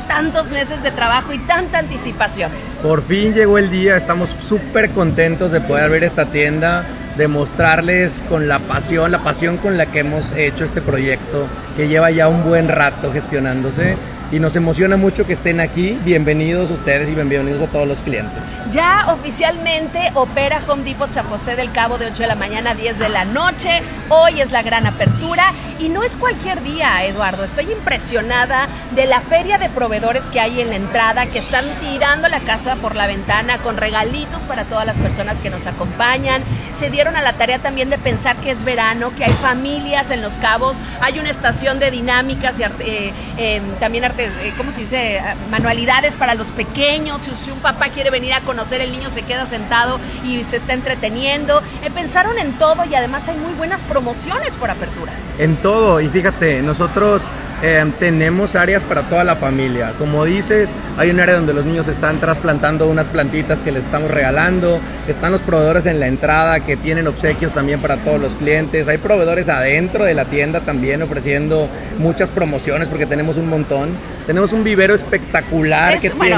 tantos meses de trabajo y tanta anticipación. Por fin llegó el día, estamos súper contentos de poder abrir esta tienda, de mostrarles con la pasión con la que hemos hecho este proyecto, que lleva ya un buen rato gestionándose. Y nos emociona mucho que estén aquí. Bienvenidos ustedes y bienvenidos a todos los clientes. Ya oficialmente opera Home Depot San José del Cabo de 8 de la mañana a 10 de la noche. Hoy es la gran apertura y no es cualquier día, Eduardo. Estoy impresionada de la feria de proveedores que hay en la entrada, que están tirando la casa por la ventana con regalitos para todas las personas que nos acompañan. Se dieron a la tarea también de pensar que es verano, que hay familias en Los Cabos, hay una estación de dinámicas y también ¿cómo se dice? Manualidades para los pequeños. Si un papá quiere venir a conocer, el niño se queda sentado y se está entreteniendo. Pensaron en todo y además hay muy buenas promociones por apertura. En todo, y fíjate, nosotros tenemos áreas para toda la familia. Como dices, hay un área donde los niños están trasplantando unas plantitas que les estamos regalando. Están los proveedores en la entrada que tienen obsequios también para todos los clientes. Hay proveedores adentro de la tienda también ofreciendo muchas promociones porque tenemos un montón. Tenemos un vivero espectacular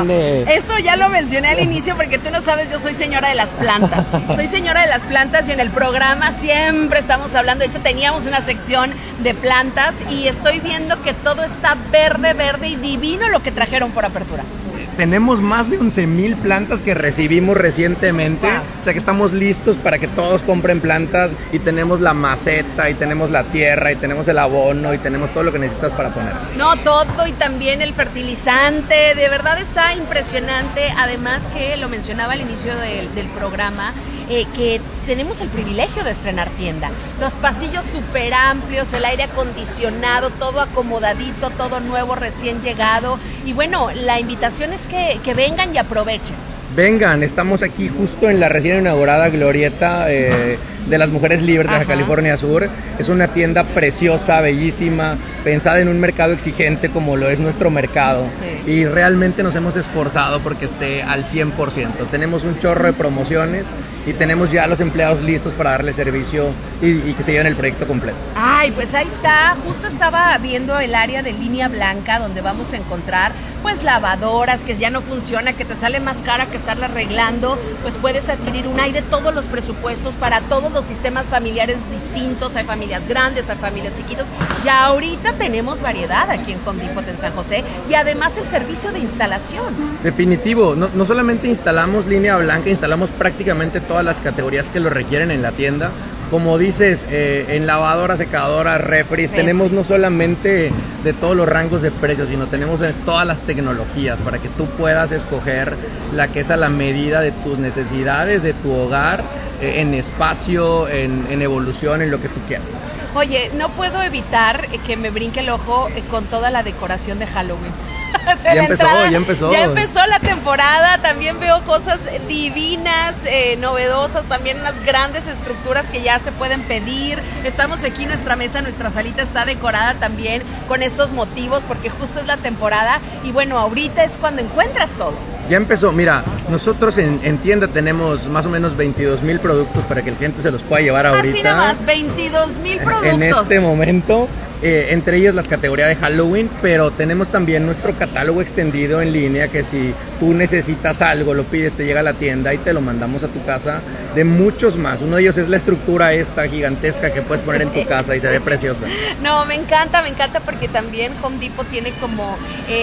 eso ya lo mencioné al inicio porque tú no sabes, yo soy señora de las plantas. Soy señora de las plantas y en el programa siempre estamos hablando. De hecho, teníamos una sección de plantas y estoy viendo que todo está verde y divino lo que trajeron por apertura. Tenemos más de 11,000 plantas que recibimos recientemente. Wow. O sea que estamos listos para que todos compren plantas y tenemos la maceta y tenemos la tierra y tenemos el abono y tenemos todo lo que necesitas para poner. No, todo, y también el fertilizante. De verdad está impresionante. Además que lo mencionaba al inicio del programa, que tenemos el privilegio de estrenar tienda. Los pasillos súper amplios, el aire acondicionado, todo acomodadito, todo nuevo, recién llegado. Y bueno, la invitación es que vengan y aprovechen. Vengan, estamos aquí justo en la recién inaugurada glorieta de las Mujeres Libres de Baja California Sur. Es una tienda preciosa, bellísima, pensada en un mercado exigente como lo es nuestro mercado. Sí. Y realmente nos hemos esforzado porque esté al 100%. Tenemos un chorro de promociones y tenemos ya los empleados listos para darle servicio y que se lleven el proyecto completo. Ay, pues ahí está. Justo estaba viendo el área de línea blanca donde vamos a encontrar pues lavadoras que ya no funciona, que te sale más cara que estarla arreglando. Pues puedes adquirir una. Hay de todos los presupuestos para todos los sistemas familiares distintos. Hay familias grandes, hay familias chiquitas. Y ahorita tenemos variedad aquí en Home Depot en San José y además el servicio de instalación. Definitivo, no solamente instalamos línea blanca, instalamos prácticamente todas las categorías que lo requieren en la tienda. Como dices, en lavadoras, secadoras, refris, tenemos no solamente de todos los rangos de precios, sino tenemos de todas las tecnologías para que tú puedas escoger la que es a la medida de tus necesidades, de tu hogar, en espacio, en evolución, en lo que tú quieras. Oye, no puedo evitar que me brinque el ojo con toda la decoración de Halloween. Ya empezó. Ya empezó la temporada, también veo cosas divinas, novedosas, también unas grandes estructuras que ya se pueden pedir. Estamos aquí, nuestra mesa, nuestra salita está decorada también con estos motivos porque justo es la temporada y bueno, ahorita es cuando encuentras todo. Ya empezó, mira, nosotros en tienda tenemos más o menos 22,000 productos para que el cliente se los pueda llevar ahorita. Así nada más, 22,000 productos. En este momento, entre ellas las categorías de Halloween, pero tenemos también nuestro catálogo extendido en línea que si tú necesitas algo, lo pides, te llega a la tienda y te lo mandamos a tu casa, de muchos más. Uno de ellos es la estructura esta gigantesca que puedes poner en tu casa y se ve preciosa. No, me encanta porque también Home Depot tiene como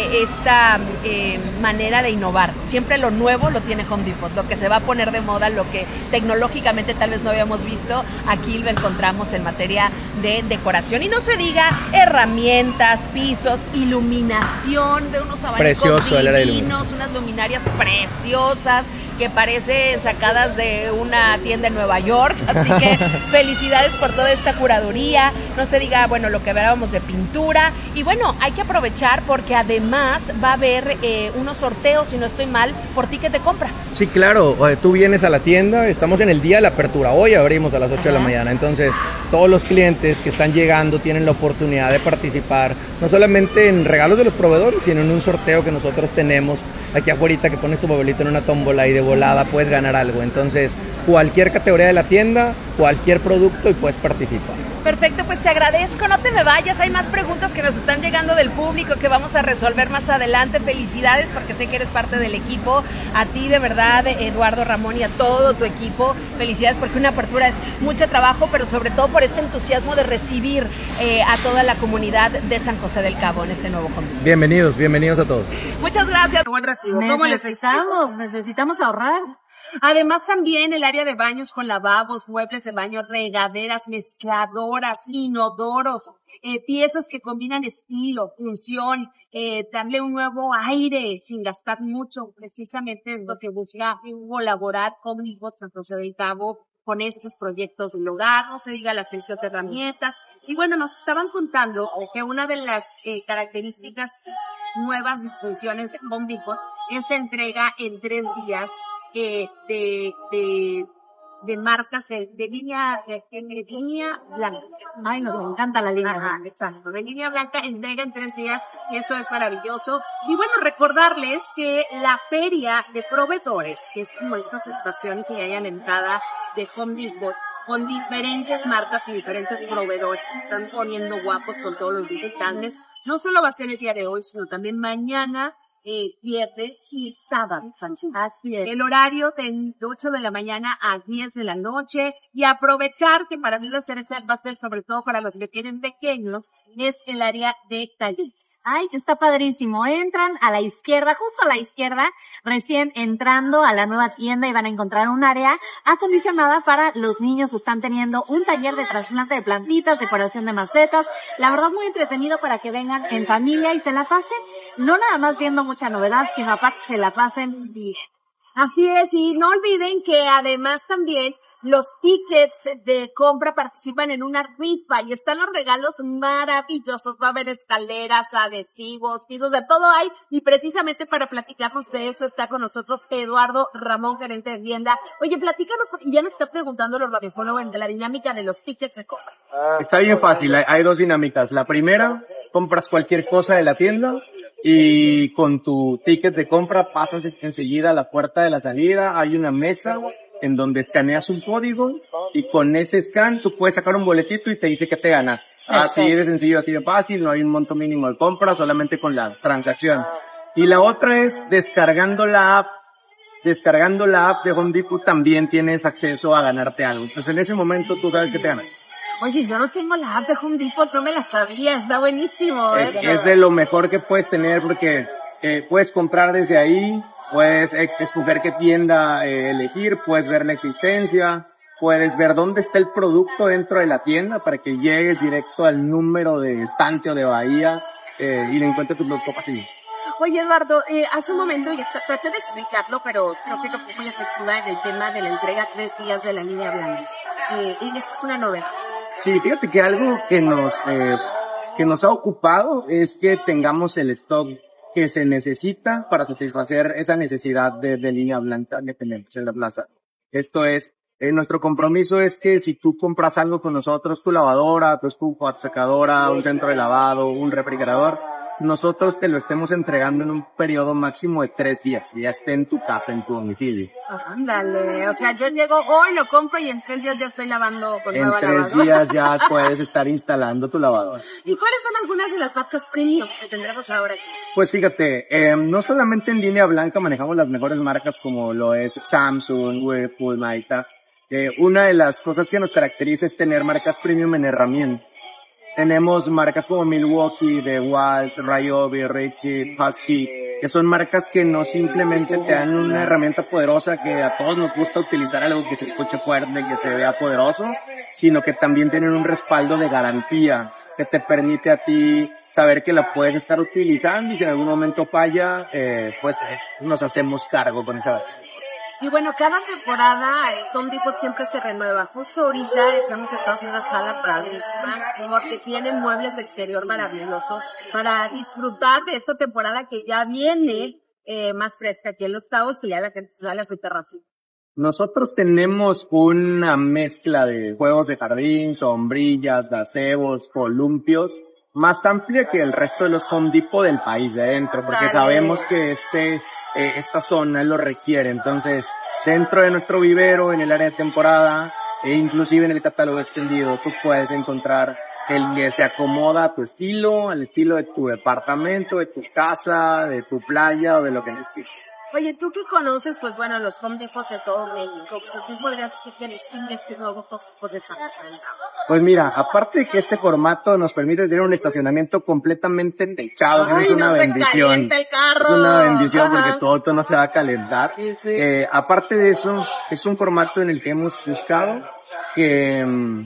esta manera de innovar. Siempre lo nuevo lo tiene Home Depot, lo que se va a poner de moda, lo que tecnológicamente tal vez no habíamos visto, aquí lo encontramos en materia de decoración. Y no se diga herramientas, pisos, iluminación de unos abanicos divinos, unas luminarias preciosas que parecen sacadas de una tienda en Nueva York, así que felicidades por toda esta curaduría. No se diga, bueno, lo que hablábamos de pintura, y bueno, hay que aprovechar porque además va a haber unos sorteos, si no estoy mal, por ticket de compra. Sí, claro, tú vienes a la tienda, estamos en el día de la apertura, hoy abrimos a las 8 de la mañana, entonces todos los clientes que están llegando tienen la oportunidad de participar, no solamente en regalos de los proveedores, sino en un sorteo que nosotros tenemos aquí afuera, que pones tu papelito en una tómbola y de volada puedes ganar algo. Entonces, cualquier categoría de la tienda, cualquier producto y puedes participar. Perfecto, pues te agradezco, no te me vayas, hay más preguntas que nos están llegando del público que vamos a resolver más adelante. Felicidades porque sé que eres parte del equipo, a ti de verdad, Eduardo, Ramón, y a todo tu equipo, felicidades porque una apertura es mucho trabajo, pero sobre todo por este entusiasmo de recibir a toda la comunidad de San José del Cabo en este nuevo convite. Bienvenidos a todos. Muchas gracias. Buen recibo. ¿Cómo necesitamos ahorrar. Además también el área de baños con lavabos, muebles de baño, regaderas, mezcladoras, inodoros, piezas que combinan estilo, función, darle un nuevo aire sin gastar mucho. Precisamente es lo que busca colaborar con San José del Cabo con estos proyectos del hogar, no se diga la sección de herramientas. Y bueno, nos estaban contando que una de las características nuevas distinciones de Home Depot es la entrega en 3 días de marcas de línea blanca. Ay, nos encanta la línea. Ajá, exacto. De línea blanca, entrega en 3 días, eso es maravilloso. Y bueno, recordarles que la feria de proveedores, que es como estas estaciones que hay a la entrada de Home Depot, con diferentes marcas y diferentes proveedores que están poniendo guapos con todos los visitantes, no solo va a ser el día de hoy, sino también mañana, viernes y sábado. Así es. El horario de 8 de la mañana a 10 de la noche, y aprovechar que para mí la cereza del pastel, sobre todo para los que tienen pequeños, es el área de talleres. Ay, está padrísimo. Entran a la izquierda, justo a la izquierda, recién entrando a la nueva tienda, y van a encontrar un área acondicionada para los niños. Están teniendo un taller de trasplante de plantitas, decoración de macetas. La verdad, muy entretenido para que vengan en familia y se la pasen, no nada más viendo mucha novedad, sino aparte se la pasen bien. Así es, y no olviden que además también los tickets de compra participan en una rifa y están los regalos maravillosos. Va a haber escaleras, adhesivos, pisos, de todo hay. Y precisamente para platicarnos de eso está con nosotros Eduardo Ramón, gerente de tienda. Oye, platícanos, porque ya nos está preguntando los radiofollowers de la dinámica de los tickets de compra. Está bien fácil, hay 2 dinámicas. La primera, compras cualquier cosa de la tienda y con tu ticket de compra pasas enseguida a la puerta de la salida. Hay una mesa en donde escaneas un código y con ese scan tú puedes sacar un boletito y te dice que te ganas. Así de sencillo, así de fácil, no hay un monto mínimo de compra, solamente con la transacción. Y la otra es descargando la app de Home Depot también tienes acceso a ganarte algo. Entonces en ese momento tú sabes que te ganas. Oye, yo no tengo la app de Home Depot, no me la sabía, está buenísimo. Es de lo mejor que puedes tener porque puedes comprar desde ahí, puedes escoger qué tienda elegir, puedes ver la existencia, puedes ver dónde está el producto dentro de la tienda para que llegues directo al número de estante o de bahía y le encuentres tu producto fácil. Oye, Eduardo, hace un momento ya traté de explicarlo, pero creo que fue muy efectiva en el tema de la entrega 3 días de la línea blanca. Y esto es una novedad. Sí, fíjate que algo que nos ha ocupado es que tengamos el stock que se necesita para satisfacer esa necesidad de línea blanca que tenemos en la plaza. Esto es, nuestro compromiso es que si tú compras algo con nosotros, tu lavadora, tu estufa, tu secadora, un centro de lavado, un refrigerador, nosotros te lo estemos entregando en un periodo máximo de 3 días, y ya esté en tu casa, en tu domicilio. Ándale, o sea, yo llego hoy, lo compro y en 3 días ya estoy lavando con nueva lavadora. En 3 días ya puedes estar instalando tu lavadora. ¿Y cuáles son algunas de las marcas premium que tendremos ahora aquí? Pues fíjate, no solamente en línea blanca manejamos las mejores marcas como lo es Samsung, Whirlpool, Maita. Una de las cosas que nos caracteriza es tener marcas premium en herramientas. Tenemos marcas como Milwaukee, DeWalt, Ryobi, Ritchie, Husky, que son marcas que no simplemente te dan una herramienta poderosa, que a todos nos gusta utilizar algo que se escuche fuerte, que se vea poderoso, sino que también tienen un respaldo de garantía que te permite a ti saber que la puedes estar utilizando, y si en algún momento falla, pues nos hacemos cargo con esa. Y bueno, cada temporada Home Depot siempre se renueva. Justo ahorita estamos sentados en una sala padrísima porque tienen muebles de exterior maravillosos para disfrutar de esta temporada que ya viene más fresca aquí en Los Cabos, que ya la gente sale a su terracita. Nosotros tenemos una mezcla de juegos de jardín, sombrillas, gazebos, columpios, más amplia que el resto de los Home Depot del país de adentro, porque sabemos que esta zona lo requiere. Entonces, dentro de nuestro vivero, en el área de temporada, e inclusive en el catálogo extendido, tú puedes encontrar el que se acomoda a tu estilo, al estilo de tu departamento, de tu casa, de tu playa o de lo que necesites. Oye, tú que conoces, pues bueno, los Home Depots de todo México, ¿tú podrías decir que distingue este nuevo Home Depot de San José del Cabo? Pues mira, aparte de que este formato nos permite tener un estacionamiento completamente techado, que es una bendición. Es una bendición porque tu auto no se va a calentar. Sí. Aparte de eso, es un formato en el que hemos buscado que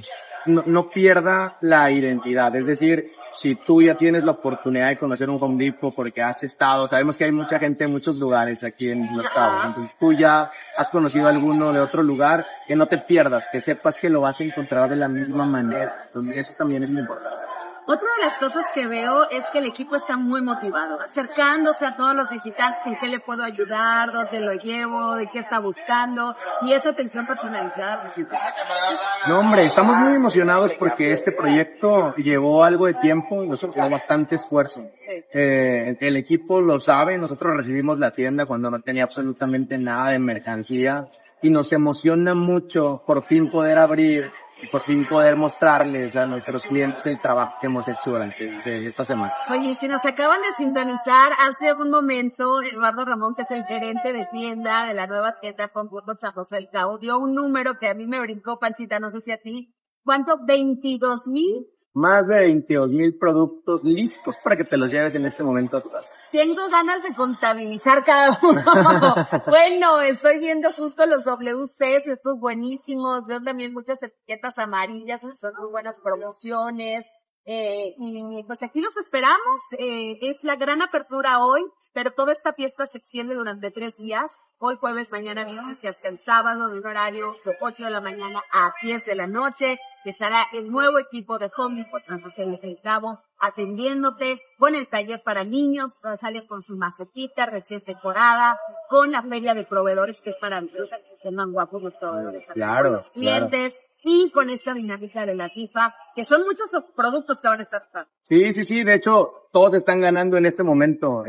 no pierda la identidad. Es decir, si tú ya tienes la oportunidad de conocer un Home Depot porque has estado, sabemos que hay mucha gente en muchos lugares aquí en Los Cabos, entonces tú ya has conocido alguno de otro lugar, que no te pierdas, que sepas que lo vas a encontrar de la misma manera. Entonces eso también es muy importante. Otra de las cosas que veo es que el equipo está muy motivado, acercándose a todos los visitantes, en qué le puedo ayudar, dónde lo llevo, de qué está buscando, y esa atención personalizada. No, hombre, estamos muy emocionados porque este proyecto llevó algo de tiempo, nosotros llevó bastante esfuerzo. El equipo lo sabe, nosotros recibimos la tienda cuando no tenía absolutamente nada de mercancía y nos emociona mucho por fin poder abrir y por fin poder mostrarles a nuestros clientes el trabajo que hemos hecho durante esta semana. Oye, si nos acaban de sintonizar, hace un momento Eduardo Ramón, que es el gerente de tienda de la nueva tienda Home Depot San José del Cabo, dio un número que a mí me brincó, Panchita, no sé si a ti. ¿Cuánto? 22,000. Más de 22,000 productos listos para que te los lleves en este momento a tu casa. Tengo ganas de contabilizar cada uno. Bueno, estoy viendo justo los WCs, estos buenísimos. Veo también muchas etiquetas amarillas, son muy buenas promociones. Y pues aquí los esperamos. Es la gran apertura hoy, pero toda esta fiesta se extiende durante 3 días. Hoy jueves, mañana viernes y hasta el sábado, en un horario de 8 de la mañana a 10 de la noche. Estará el nuevo equipo de Home Depot San José del Cabo atendiéndote con el taller para niños, sale con su macetita recién decorada, con la feria de proveedores que es maravillosa, que se llaman guapos los proveedores, claro, los clientes, y con esta dinámica de la FIFA, que son muchos los productos que van a estar. Sí, de hecho, todos están ganando en este momento.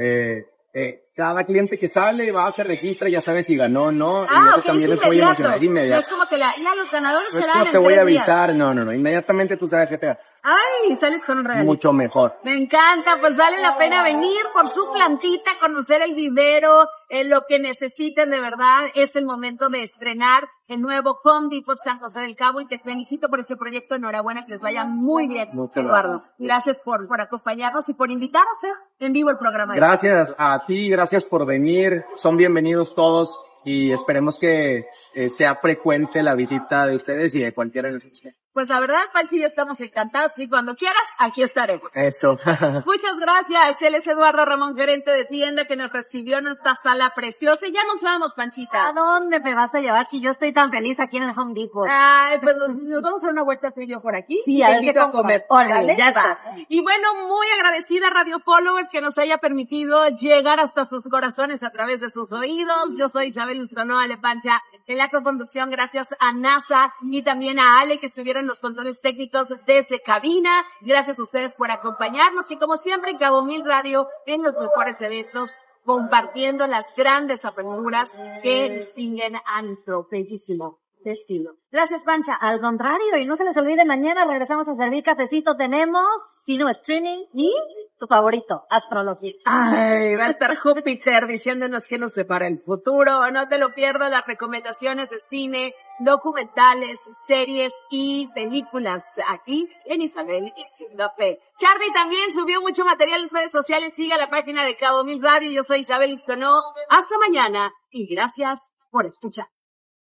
Cada cliente que sale va, se registra, ya sabe si ganó o no. Y eso también es muy emocionante, es inmediato. No es como que ya los ganadores no serán es como te voy a avisar, no, inmediatamente tú sabes que te das. Ay, sales con un regalo. Mucho mejor. Me encanta, pues vale la pena venir por su plantita, conocer el vivero, lo que necesiten de verdad. Es el momento de estrenar el nuevo Home Depot San José del Cabo y te felicito por este proyecto. Enhorabuena, que les vaya muy bien. Muchas Eduardo. gracias. Gracias por acompañarnos y por invitar a hacer en vivo el programa. Gracias a ti, gracias por venir. Son bienvenidos todos y esperemos que sea frecuente la visita de ustedes y de cualquiera de nosotros. Pues la verdad, Panchi y yo estamos encantados y cuando quieras, aquí estaremos. Eso. Muchas gracias. Él es Eduardo Ramón, gerente de tienda, que nos recibió en esta sala preciosa. Y ya nos vamos, Panchita. ¿A dónde me vas a llevar si yo estoy tan feliz aquí en el Home Depot? Ay, pues nos vamos a dar una vuelta tú y yo por aquí. Sí, y a te ver invito qué a comer. Órale, ya está. Y bueno, muy agradecida Radio Followers que nos haya permitido llegar hasta sus corazones a través de sus oídos. Yo soy Isabel Luscanoa Lepancha en la coconducción, gracias a NASA y también a Ale que estuvieron en los controles técnicos desde cabina. Gracias a ustedes por acompañarnos y como siempre en Cabo Mil Radio en los mejores eventos, compartiendo las grandes aperturas que distinguen a nuestro bellísimo destino. Gracias, Pancha. Al contrario, y no se les olvide, mañana regresamos a servir cafecito. Tenemos Sino Streaming y tu favorito, astrología. Ay, va a estar Júpiter diciéndonos que nos separa el futuro. No te lo pierdas, las recomendaciones de cine, documentales, series y películas aquí en Isabel y Sindope. Charlie también subió mucho material en redes sociales. Siga la página de Cabo Mil Radio. Yo soy Isabel Istonó. Hasta mañana y gracias por escuchar.